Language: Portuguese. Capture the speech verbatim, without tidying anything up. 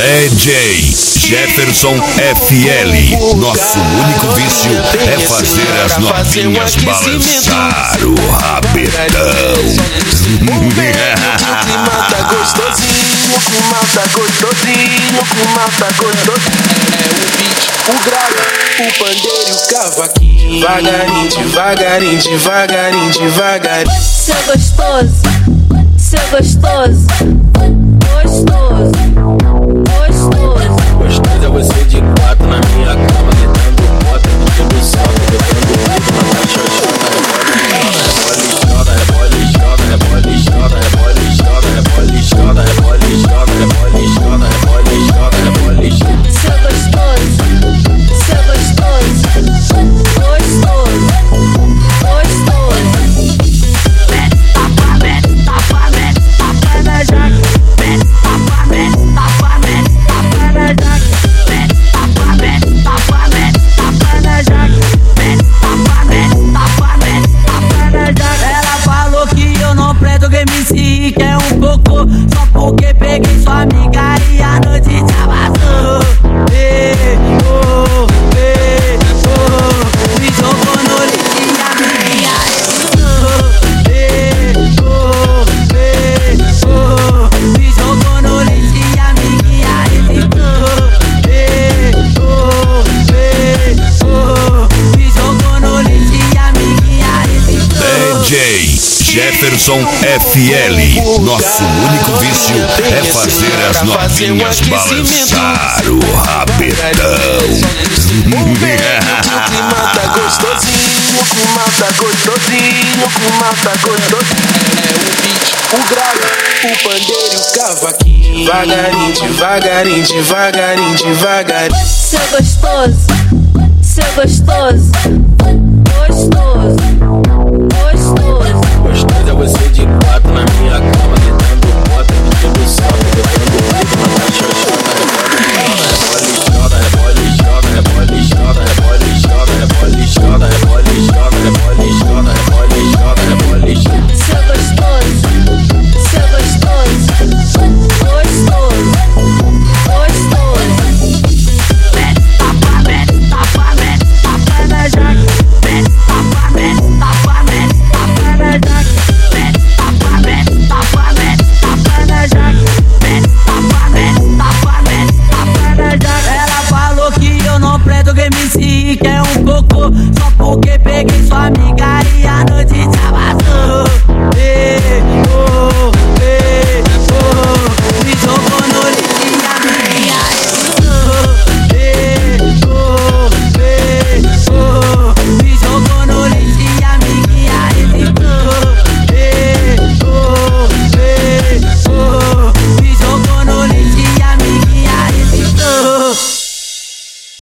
D J Jefferson F L. Nosso único vício é fazer as novinhas balançar o rabetão. O clima tá gostosinho, o clima tá gostosinho, o clima tá gostosinho. É o beat, o grave, o pandeiro e o cavaquinho. Devagarinho, devagarinho, devagarinho, devagarinho. Seu gostoso, seu gostoso, gostoso, gostoso. Gostoso é você de quatro na minha cama, gritando bota, pedindo salto, botando dedo na xoxota, rebole, joga, rebole, joga, rebole, joga, rebole, joga, rebole, joga, rebole, joga, rebole, joga, rebole, joga, rebole, joga. Seu gostoso, seu gostoso, gostoso, gostoso. Mete tapa, mete tapa, mete tapa na jaca. Mete tapa, mete tapa, mete tapa na jaca. Mete tapa, mete tapa, mete tapa na jaca. Mete tapa, mete tapa, mete tapa na jaca. Ela falou que eu não presto game M C, que é um cocô, só porque peguei sua amiga e a noite te amassou. Ei, oh, ei, oh, me jogou no lixo e a minha editou. Ei, oh, ei, oh, me jogou no lixo e a minha editou. Ei, oh, ei, oh, me jogou no lixo e a minha editou. D J Jefferson F L. Nosso único vício é fazer as novinhas balançar o rabetão. O clima tá gostosinho, o clima tá gostosinho, o clima tá gostosinho. É o beat, o grave, o pandeiro e o cavaquinho. Devagarinho, devagarinho, devagarinho, devagarinho. Seu gostoso, seu gostoso, gostoso, gostoso. Gostoso é você de quatro na minha cama.